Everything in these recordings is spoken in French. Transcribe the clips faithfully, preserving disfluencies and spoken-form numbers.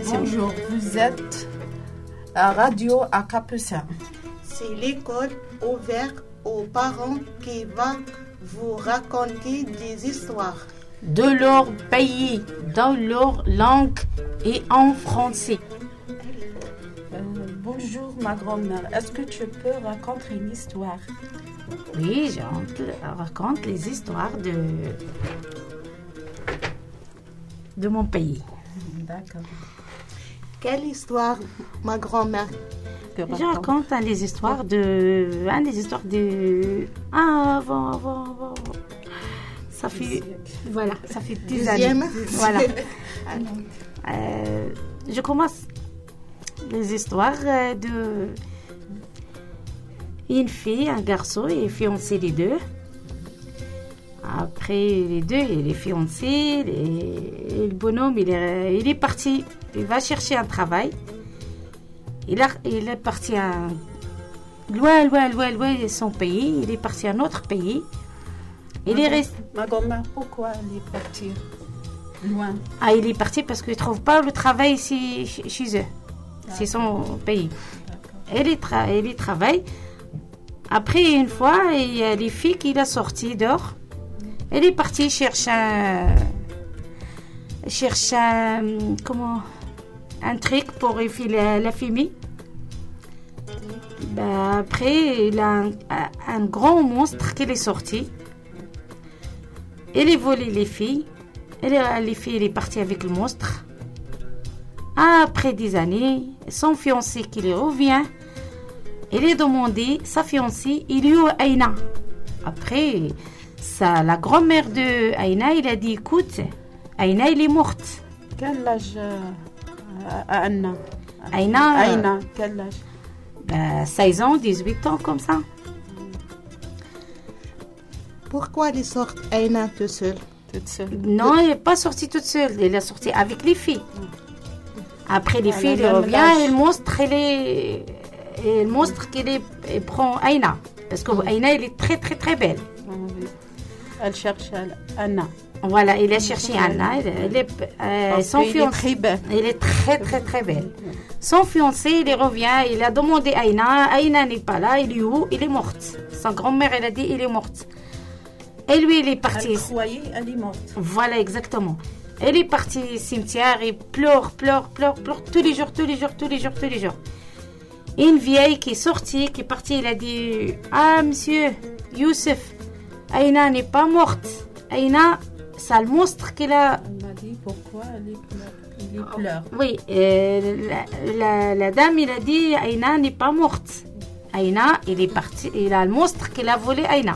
Bonjour, vous êtes à Radio à Capucin. C'est l'école ouverte aux parents qui va vous raconter des histoires de leur pays, dans leur langue et en français. Euh, bonjour ma grand-mère, est-ce que tu peux raconter une histoire? Oui, je raconte les histoires de, de mon pays. D'accord. Quelle histoire, ma grand-mère? Je raconte hein, les histoires de... Hein, les histoires de... Ah, avant, avant, avant. Ça fait... Voilà, ça fait dix années. Voilà. euh, je commence les histoires de... Une fille, un garçon, et fiancé les deux. Après les deux, il est fiancé. Et le bonhomme, il est, il est parti. Il va chercher un travail. Il, a, il est parti à loin, loin, loin, loin de son pays. Il est parti à un autre pays. Il ma est resté. Ma grand-mère, pourquoi il est parti loin? Ah, il est parti parce qu'il ne trouve pas le travail ici, chez eux. Ah, c'est son pays. Elle y, tra- elle y travaille. Après, une fois, il y a les filles qui l'ont sorti dehors. Elle est partie chercher un, chercher un, comment, un truc pour enfiler la, la famille. Ben, après, il a un, un grand monstre qui est sorti. Elle a volé les filles. Elle, les filles, elle est partie avec le monstre. Après des années, son fiancé qui lui revient, elle a demandé sa fiancée, il est où Aïna? Après, ça, la grand-mère de Aïna, il a dit, écoute, Aïna, elle est morte. Quel âge euh, Anna? Aïna, Aïna, quel âge? Ben, seize ans, dix-huit ans, comme ça. Pourquoi elle est sortie Aïna toute seule? Toute seule? Non, elle n'est pas sortie toute seule. Elle est sortie avec les filles. Après, les elle filles, elle revient et le monstre, elle est... Et le monstre qui prend Aïna. Parce que Aïna, elle est très, très, très belle. Elle cherche Anna. Voilà, il a cherché Anna. Elle, elle est, euh, son fiancé, est très belle. Elle est très, très, très belle. Son fiancé, il revient, il a demandé Aïna. Aïna n'est pas là, il est où? Il est morte. Sa grand-mère, elle a dit, il est morte. Et lui, il est parti. Elle croyait, elle est morte. Voilà, exactement. Elle est partie au cimetière et pleure, pleure, pleure, pleure tous les jours, tous les jours, tous les jours, tous les jours. Une vieille qui est sortie, qui est partie, elle a dit, ah, monsieur Youssef, Aïna n'est pas morte. Aïna, c'est le monstre qu'elle a... Elle m'a dit, pourquoi elle, est, elle pleure? Oui, euh, la, la, la dame, elle a dit, Aïna n'est pas morte. Aïna, il est parti, il a le monstre qu'elle a volé Aïna.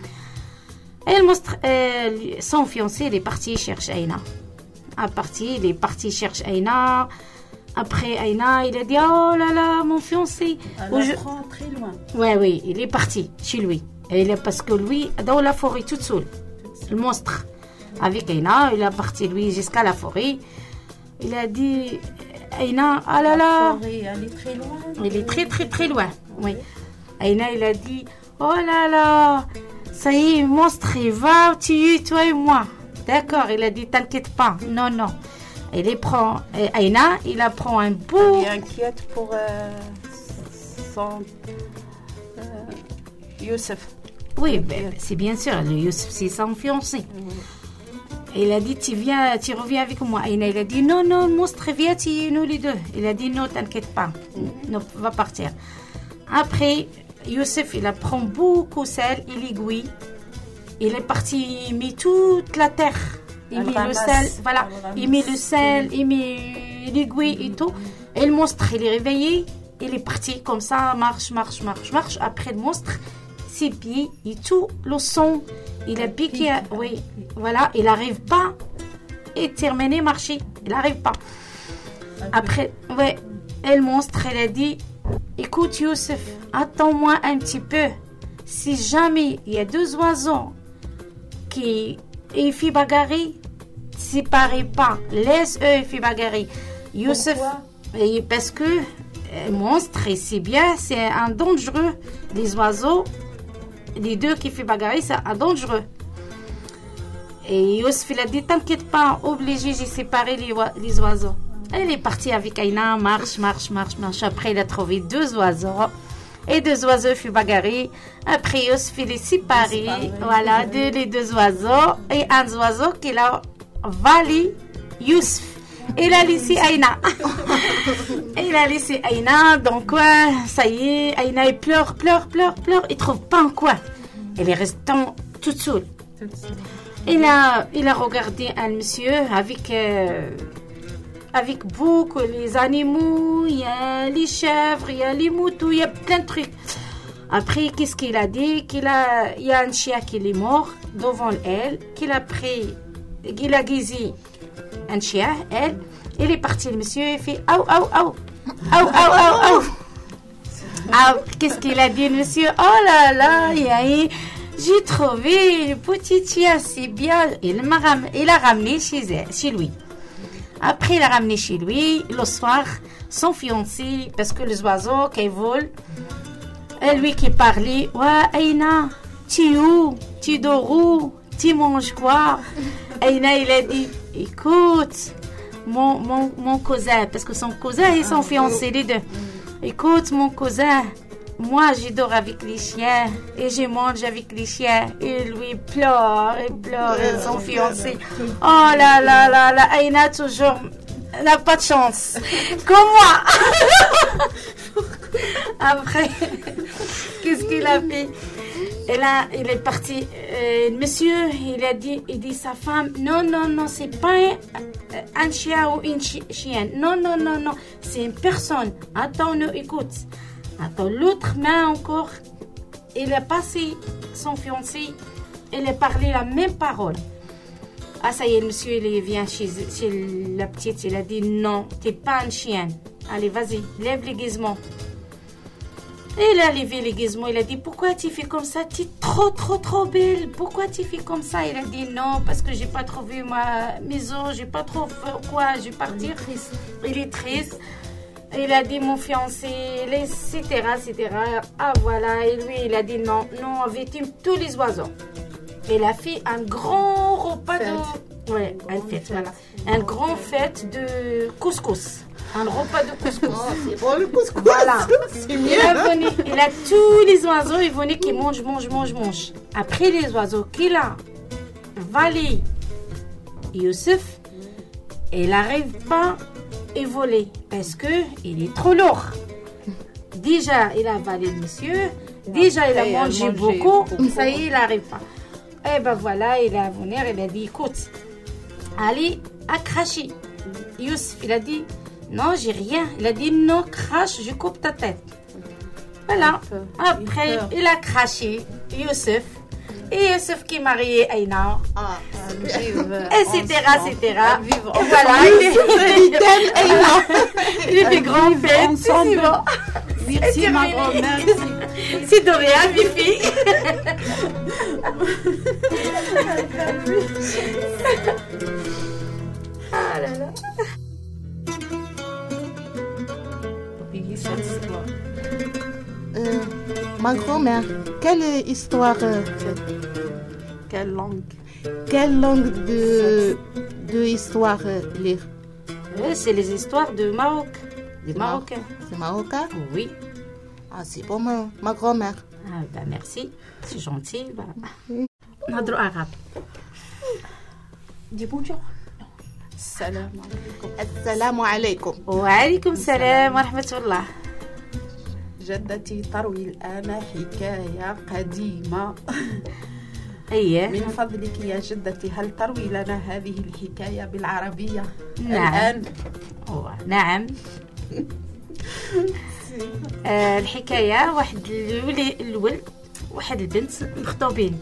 Et le monstre, euh, son fiancé, il est parti chercher Aïna. À partir, il est parti chercher Aïna. Après Aïna, il a dit, oh là là, mon fiancé. Elle je... prend très loin. Oui, oui, il est parti chez lui. Et il est, parce que lui, dans la forêt, toute seule, le monstre, avec Aïna, il est parti, lui, jusqu'à la forêt. Il a dit, Aïna, ah là là. La forêt, elle est très loin. Il est très, très, très loin, oui. Aïna, il a dit, oh là là, ça y est, le monstre, il va tuer toi et moi. D'accord, il a dit, t'inquiète pas, non, non. Il les prend, Aïna, il la prend un bout. Il est inquiète pour euh, son euh, Youssef. Oui, ben, c'est bien sûr, le Youssef, c'est son fiancé. Mm-hmm. Il a dit, tu viens, tu reviens avec moi. Aïna, il a dit, non, non, le monstre vient tuer nous les deux. Il a dit, non, t'inquiète pas, mm-hmm. non, va partir. Après, Youssef, il prend beaucoup de sel, il aiguille. Il est parti, il met toute la terre. Il met le sel, voilà, il met le sel, il met l'aiguille et tout. Et le monstre, il est réveillé, il est parti comme ça, marche, marche, marche, marche. Après le monstre, ses pieds et tout, le son, il a piqué, oui, voilà, il n'arrive pas à terminer marcher, il n'arrive pas. Après, ouais, et le monstre, il a dit, écoute Youssef, attends-moi un petit peu. Si jamais il y a deux oiseaux qui et fait bagarrer, séparez pas, laisse eux fait bagarrer. Youssef, et parce que euh, monstre, c'est bien, c'est un dangereux. Les oiseaux, les deux qui fait bagarrer, c'est un dangereux. Et Youssef, il a dit, t'inquiète pas, obligé, j'ai séparé les, les oiseaux. Elle est partie avec Aïna, marche, marche, marche, marche. Après, il a trouvé deux oiseaux. Et deux oiseaux furent bagarrés. Après, Youssef, il est séparé. Voilà, de, les deux oiseaux. Et un oiseau qu'il a valé Youssef. Il a laissé Aïna. Il a laissé Aïna. Donc, ouais, ça y est. Aïna, il pleure, pleure, pleure, pleure. Il ne trouve pas en quoi. Elle est restée toute seule. Il a, il a regardé un monsieur avec, euh, avec beaucoup les animaux, il y a les chèvres, il y a les moutons, il y a plein de trucs. Après, qu'est-ce qu'il a dit? Qu'il a, il y a un chien qui est mort devant elle, qu'il a pris, qu'il a guisé un chien, elle. Il est parti, le monsieur, il fait « Aou, aou, aou, aou, aou, aou, aou ». Ah, qu'est-ce qu'il a dit, le monsieur? Oh là là, il y a eu... J'ai trouvé le petit chien, c'est bien. Il, m'a ram... il a ramené chez, elle, chez lui. Après, il a ramené chez lui. Le soir, son fiancé, parce que les oiseaux qui volent, lui qui parlait, ouais, Aïna, tu es où? Tu dors où? Tu manges quoi? Aïna, il a dit, écoute, mon, mon, mon cousin, parce que son cousin et son fiancé, les deux. Écoute, mon cousin. Moi, je dors avec les chiens et je mange avec les chiens. Et lui pleure et pleure, et son fiancé. Oh là là là là, Aïna toujours n'a pas de chance. Comme moi. Après, qu'est-ce qu'il a fait? Et là, il est parti. Euh, monsieur, il a dit, il dit sa femme, non, non, non, c'est pas un, un chien ou une chi- chienne. Non, non, non, non, c'est une personne. Attends, nous, écoute. Attends, l'autre main encore, il a passé son fiancé, il a parlé la même parole. Ah, ça y est, le monsieur, il vient chez, chez la petite, il a dit non, t'es pas une chienne. Allez, vas-y, lève l'aiguisement. Il a levé l'aiguisement, il a dit pourquoi tu fais comme ça? Tu es trop, trop, trop belle. Pourquoi tu fais comme ça? Il a dit non, parce que j'ai pas trouvé ma maison, j'ai pas trouvé quoi, je vais partir. Il est triste. Il est triste. Il a dit mon fiancé, et cetera, et cetera. Ah voilà, et lui, il a dit non, non, on avait tous les oiseaux. Il a fait un grand repas fête. de... Ouais, un fête, voilà. Un grand fête de couscous. Un repas de couscous. Oh, c'est bon le couscous. Voilà. C'est Il mieux. a, venu, il a tous les oiseaux, ils venaient qui mangent, mangent, mangent, mangent. Après les oiseaux qu'il a valé Youssef, il n'arrive pas à voler parce qu'il est trop lourd. Déjà, il a valé le monsieur. Déjà, il a mangé, mangé beaucoup. beaucoup. Ça y est, il n'arrive pas. Et ben voilà, il a venu, il a dit, écoute, allez, à cracher. Youssef, il a dit, non, j'ai rien. Il a dit, non, crache, je coupe ta tête. Voilà. Après, il a craché Youssef. Et Youssef qui est marié à Aïna. Ah, et cetera, et cetera. Et voilà. Il est des grands fêtes. Ensemble. Merci, ma grand-mère. C'est de rien, Fifi. Ah là là. Euh, ma grand-mère, quelle histoire euh, Quelle langue Quelle langue de, de histoire euh, lire Oui, c'est les histoires de Maroc. Des Marocains. C'est marocain? Oui. Ah, c'est pour ma, ma grand-mère. Ah, bah merci, c'est gentil. Bah. نهضروا arabe. Dis bonjour. Salam alaikum. Assalamu alaikum. وعليكم السلام ورحمة الله. جدتي تروي الآن حكاية قديمة. أيه. من فضلك يا جدتي هل تروي لنا هذه الحكاية بالعربية نعم. الآن؟ أوه. نعم. آه الحكاية واحد الولي الولد واحد البنت مخطوبين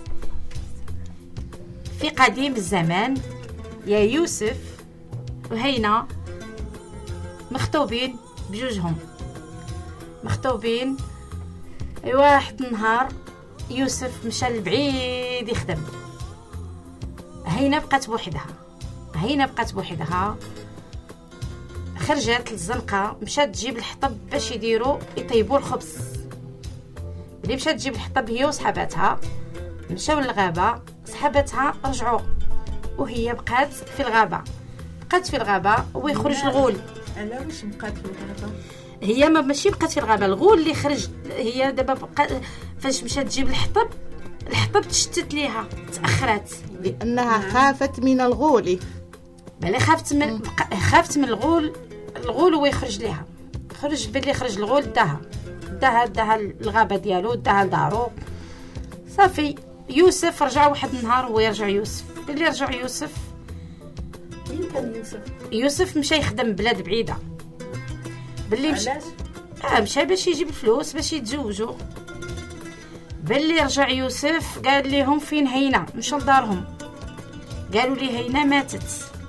في قديم الزمان. يا يوسف وهينا مخطوبين بجوجهم مخطوبين. واحد النهار يوسف مشى لبعيد يخدم. هينا بقات بوحدها. هينا بقات بوحدها خرجت للزنقه مشات تجيب الحطب باش يديروا يطيبوا الخبز. ملي مشات تجيب الحطب هي وصحاباتها مشاو للغابه. صحاباتها رجعوا وهي بقات في الغابه. بقات في الغابه ويخرج الغول. علاه واش بقات في الغابه؟ هي ما ماشي بقات في الغابه، الغول اللي خرج. هي دابا بقى فاش مشات تجيب الحطب، الحطب تشتت ليها، تاخرات لانها خافت من الغول. بلا خافت من خافت من الغول. الغول هو يخرج ليها، خرج باللي خرج الغول داها داها داها الغابه ديالو، داها لدارو. صافي يوسف رجع واحد النهار، هو يرجع يوسف باللي رجع يوسف. وين كان يوسف؟ يوسف مشى يخدم بلاد بعيده. باللي مشى علاش؟ اه مشى باش يجيب الفلوس باش يتزوجوا. باللي رجع يوسف قال لهم فين هينا، مشى لدارهم قالوا لي هينا ماتت.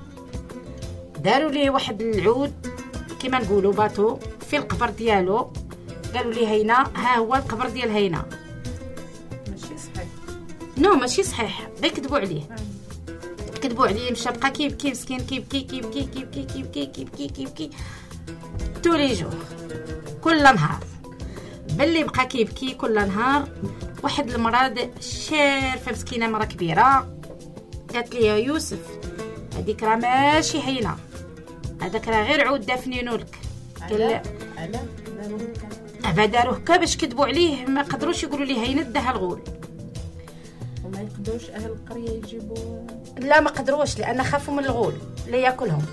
داروا ليه واحد العود كما نقولوا باتو في القبر ديالو، قالوا لي هينا ها هو القبر ديال هينا. ماشي صحيح. نو ماشي صحيح، غير كذبوا عليه كذبوا عليه. مشى بقى كيبكي مسكين، كيبكي كيبكي كيبكي كيبكي كيبكي كيبكي تولي جوع كل نهار. باللي بقى كيبكي كل نهار، واحد المراه شارفه مسكينه مراه كبيره قالت لي يا يوسف هذيك راه ماشي هينه، هذاك راه غير عود دافنينو لك. قال علاه داروه هكا داروه هكا باش كذبوا عليه، ما قدروش يقولوا لي هينه داها الغول. وما يقدروش اهل القريه يجيبوا؟ لا ما قدروش لان خافوا من الغول لا ياكلهم.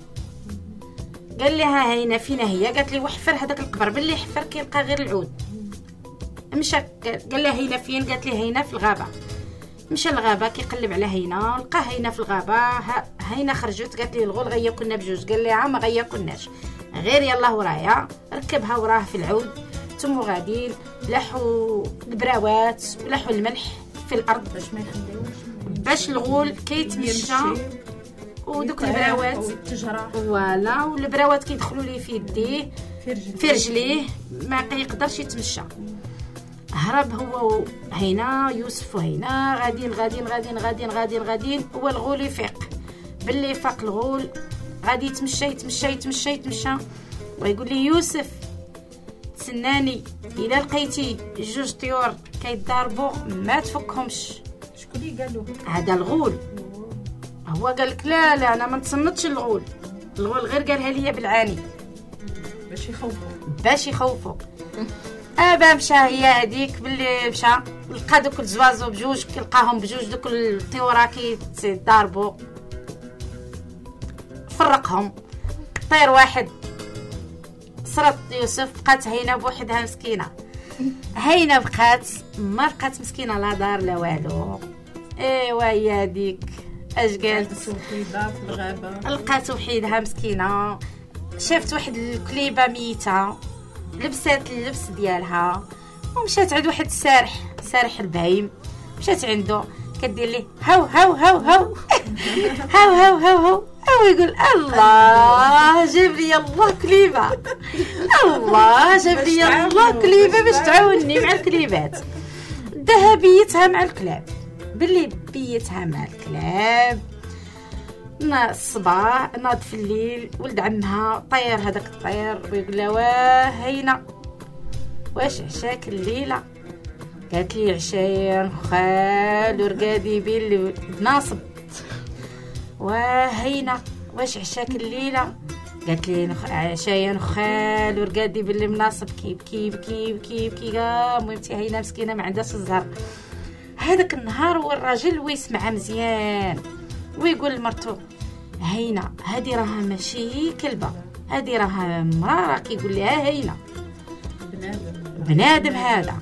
قال لها هينا فينا هي، قالت لي وحفر هذاك القبر. باللي حفر كيلقى غير العود. مشى قال لها هينا فين، قالت لي هينا في الغابه. مشى الغابه كيقلب على هينا، لقى هينا في الغابه. هينا خرجت قالت لي الغول غياكلنا بجوج. قال لها ما غياكلناش، غير يلا ورايا. ركبها وراه في العود، ثم غاديين لاحوا البراوات ولاحوا الملح في الارض باش ما يخليوش، باش الغول كيتمشى. ودوك البراوات والتجره فوالا، والبراوات كيدخلوا ليه في يديه في رجليه، ما كيقدرش يتمشى. هرب هو هينا يوسف وهينا غاديين غاديين غاديين غاديين غاديين غاديين. هو الغول يفيق. باللي فاق الغول غادي يتمشى يتمشى يتمشى يتمشى ويقول لي يوسف تسناني، الا لقيتي جوج طيور كيتضاربوا ما تفكهمش. شكون اللي قالوا؟ هذا الغول. هو قال لك لا لا انا ما نتصنتش الغول. الغول غير قالها لي بالعاني باش يخوفوا باش يخوفوا. ابا مشى هي هذيك باللي مشى لقى دوك الزوازو بجوج، كيلقاهم بجوج دوك الطيوره كيتضاربوا، فرقهم. طير واحد صرت يوسف، بقات هينا بوحدها مسكينه. هينا بقات ما بقات مسكينه لا دار لا والو. ايوا هي هذيك اش قالت؟ وحيده في الغابه، لقات وحيدها مسكينه. شافت واحد الكليبه ميته، لبسات اللبس ديالها ومشات عند واحد السارح، سارح البهيم. مشات عنده كدير ليه هاو هاو هاو هاو هاو هاو هاو هاو هو يقول الله جاب لي الله كليبه، الله جاب لي الله كليبه باش تعاونني مع الكليبات. داها بيتها مع الكلاب. باللي بيتها مع الكلاب نا الصباح ناض في الليل ولد عمها طير هذاك الطير ويقول لها واه هينا واش عشاك الليله؟ قالت لي عشايا خال ورقادي بيلي بناصب. واه هينا واش عشاك الليله؟ قالت لي عشايا خال ورقادي باللي مناصب. كيبكي بكي بكي بكي المهم تي هينا مسكينه ما عندهاش الزهر. هذاك النهار والراجل ويسمع مزيان ويقول لمرتو هينا هذه راها ماشي كلبه، هذه راها مراه. كيقول لها هينا بنادم بنادم هذا.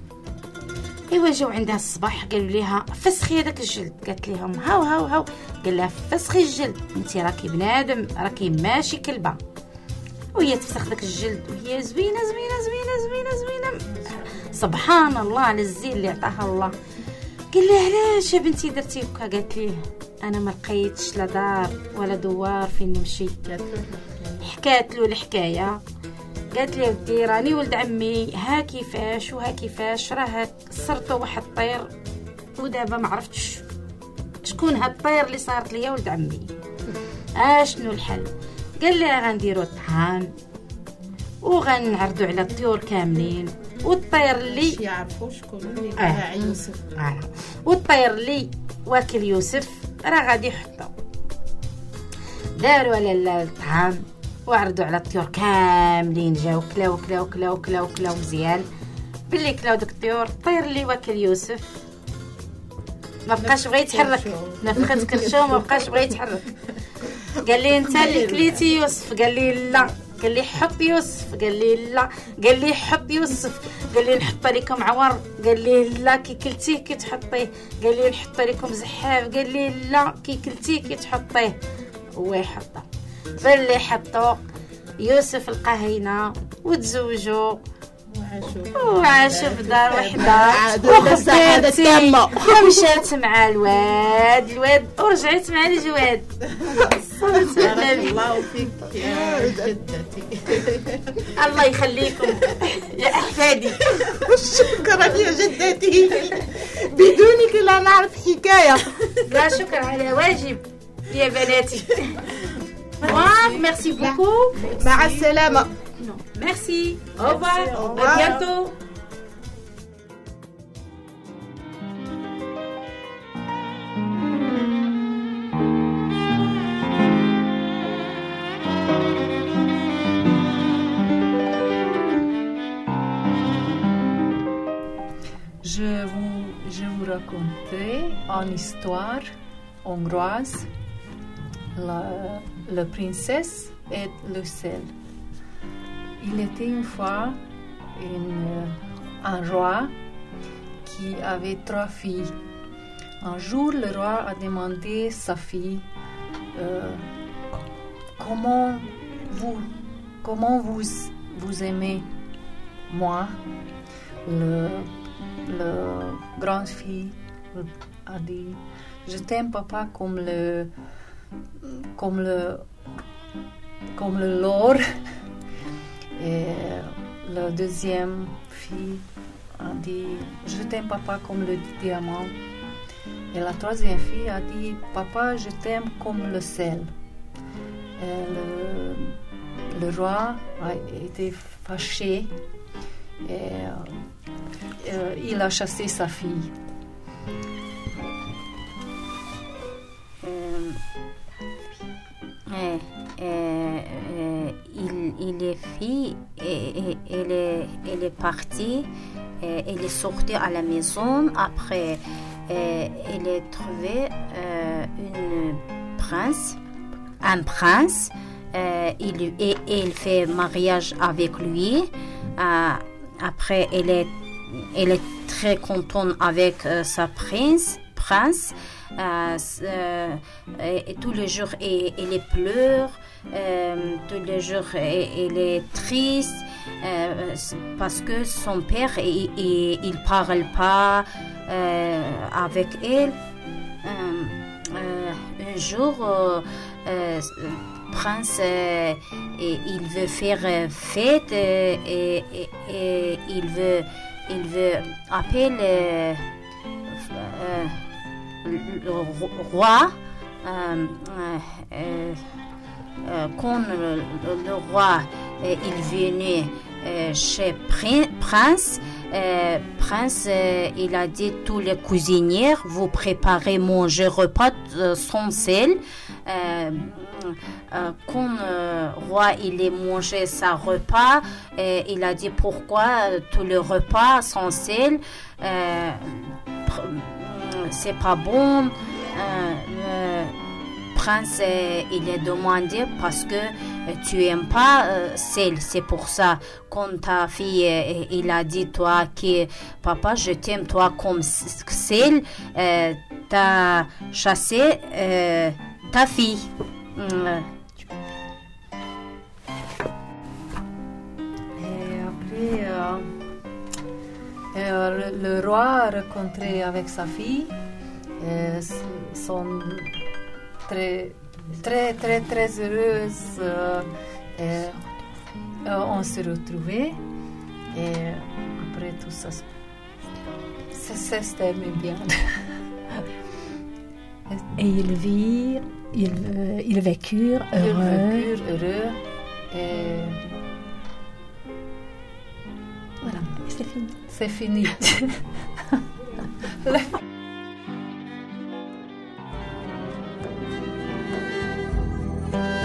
ايوا جاو عندها الصباح قالوا ليها فسخي هذاك الجلد. قالت لهم هاو هاو هاو. قال لها فسخي الجلد، انت راكي بنادم راكي ماشي كلبه. وهي تفسخ داك الجلد وهي زوينه زوينه زوينه زوينه زوينه. سبحان الله على الزين اللي عطاها الله. قال لها علاش يا بنتي درتي هكا؟ قالت ليه انا ما لقيتش لا دار ولا دوار فين نمشي. حكات له الحكايه. قالت لي ودي راني ولد عمي ها كيفاش وها كيفاش راه صرتو واحد الطير ودابا ما عرفتش شكون هاد الطير اللي صارت ليا ولد عمي. اشنو الحل؟ قال لي غنديروا الطعام وغنعرضوا على الطيور كاملين، والطير اللي يعرفوا شكون اللي باع يوسف آه. والطير اللي واكل يوسف راه غادي يحطو. داروا على الطعام وعرضوا على الطيور كاملين، جاو كلاو كلاو كلاو كلاو كلاو مزيان. باللي كلاو دوك الطيور، الطير اللي واكل يوسف ما بقاش بغى يتحرك، نفخت كرشو ما بقاش بغى يتحرك. قال لي انت اللي كليتي يوسف، قال لي لا، قال لي حط يوسف، قال لي لا، قال لي حط يوسف، قال لي نحط لكم عور، قال لي لا كي كلتيه كي تحطيه، قال لي نحط لكم زحاف، قال لي لا كي كلتيه كي تحطيه. هو يحطه باللي حطو يوسف لقاه هنا وتزوجوا وعاشوا في دار وحده وخدمتي ومشات مع الواد الواد ورجعت مع الجواد. بارك الله فيك يا جدتي. الله يخليكم يا احفادي. شكرا يا جدتي، بدونك لا نعرف حكايه. لا شكر على واجب يا بناتي. ميرسي بوكو. مع السلامه. Merci. Au revoir. Au revoir. À bientôt. Je vous, je vous raconterai une histoire hongroise, la, la princesse et le sel. Il était une fois une, un roi qui avait trois filles. Un jour, le roi a demandé à sa fille euh, comment vous, comment vous, vous aimez moi. Le, le grande fille a dit je t'aime papa comme le comme le comme le l'or. Et la deuxième fille a dit je t'aime papa comme le diamant. Et la troisième fille a dit papa je t'aime comme le sel. Et le, le roi a été fâché et euh, il a chassé sa fille. Euh, euh, euh, il, il est fille, et, et, elle, est, elle est partie, et, elle est sortie à la maison. Après, et, elle est trouvée euh, une prince, un prince. Euh, il, et, elle fait mariage avec lui. Euh, après, elle est, elle est très contente avec euh, sa prince, prince. Euh, euh, et tous les jours elle, elle pleure, euh, tous les jours elle, elle est triste euh, parce que son père il, il, il parle pas euh, avec elle. Euh, euh, un jour euh, euh, prince euh, et, il veut faire fête euh, et, et, et il veut il veut appeler euh, euh, le roi. euh, euh, euh, quand le, le roi euh, il venait euh, chez prince euh, prince euh, il a dit tous les cuisiniers vous préparez manger repas euh, sans sel. euh, euh, quand le euh, roi il a mangé sa repas euh, il a dit pourquoi euh, tous les repas sans sel, euh, c'est pas bon. Euh, le prince euh, il a demandé parce que euh, tu aimes pas euh, sel, c'est pour ça. Quand ta fille euh, il a dit toi que papa je t'aime toi comme sel, euh, t'as chassé euh, ta fille. Euh, Et après euh, euh, le, le roi a rencontré avec sa fille. Euh, sont très très très très heureuses. Euh, et, euh, on s'est retrouvés et après tout ça ça, ça se termine bien. Et ils virent, ils, euh, ils vécurent Ils heureux. vécurent heureux et Voilà, c'est fini. c'est fini. euh,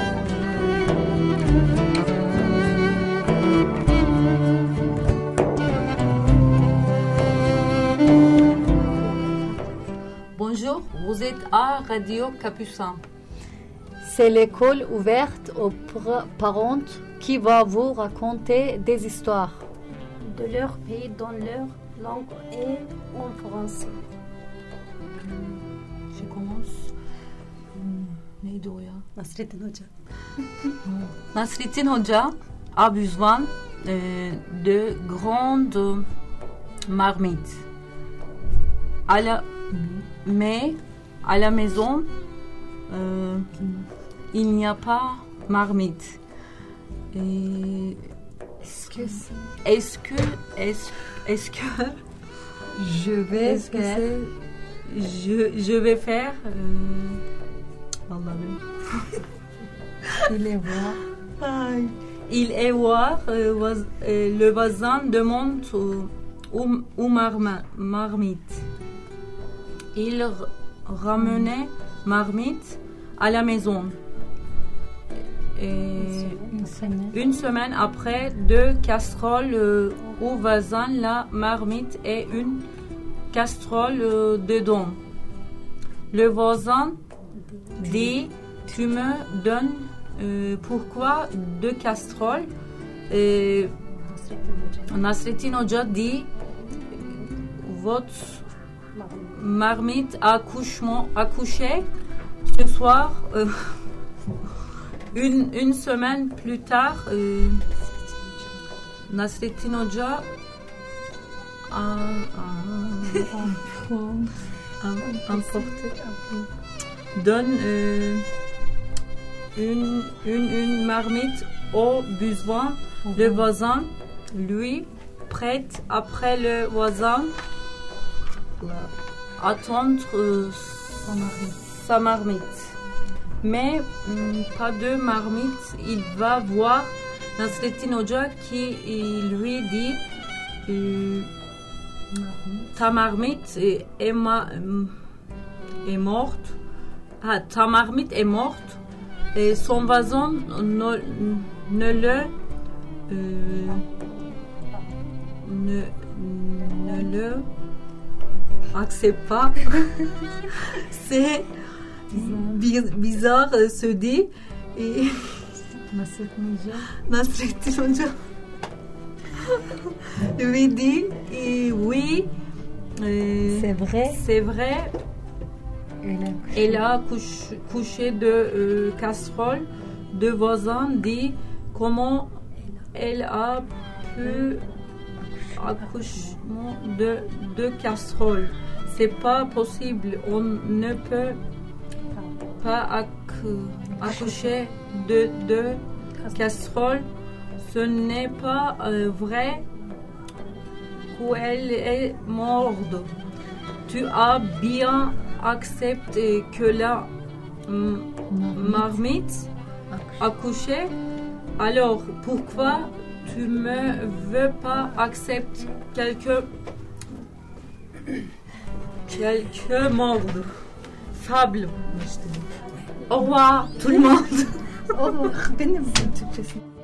Vous êtes à Radio Capucin. C'est l'école ouverte aux pr- parents qui va vous raconter des histoires. De leur pays dans leur langue et en français. Je commence. Neydi o ya? Nasrettin Hoca. Nasrettin Hoca a besoin euh, de grandes marmites. À la, mais à la maison, euh, il n'y a pas marmite. Et est-ce que est-ce que est-ce, est-ce que je vais est-ce faire que je je vais faire euh, Il est voir. Il est voir euh, vois- euh, le voisin demande où, où marma- marmite. Il r- ramenait marmite à la maison. Et Une semaine. une semaine après, deux casseroles euh, au voisin, la marmite et une casserole euh, dedans. Le voisin dit, tu me donnes euh, pourquoi deux casseroles? Et Nasrettin Hoca dit, votre marmite a couchement- a couché ce soir. euh, Une, une semaine plus tard, euh, Nasrettin Hoca a, a, a- emporté, donne euh, une, une, une marmite au besoin. Le voisin lui prête après le voisin attendre euh, sa marmite. Mais hum, pas de marmite. Il va voir Nasrettin Hoca qui il lui dit euh, ta marmite est, est, ma- est morte. Ah, ta marmite est morte. Et son voisin ne, ne le euh, ne, ne le accepte pas. C'est bi- bizarre euh, se dit et Nasrettin Hoca lui dit et oui euh, C'est vrai. c'est vrai. Elle a couché. Elle a couché, couché de euh, casserole. Deux voisins dit comment elle a pu accouchement de deux casseroles. C'est pas possible. On ne peut pas acc- accoucher de deux casseroles. Ce n'est pas euh, vrai qu'elle est morte. Tu as bien accepté que la mm, marmite a couché. Alors pourquoi tu ne veux pas accepter quelque quelque monde? Fable. Au revoir tout le monde. Oh, benim Türkçesi.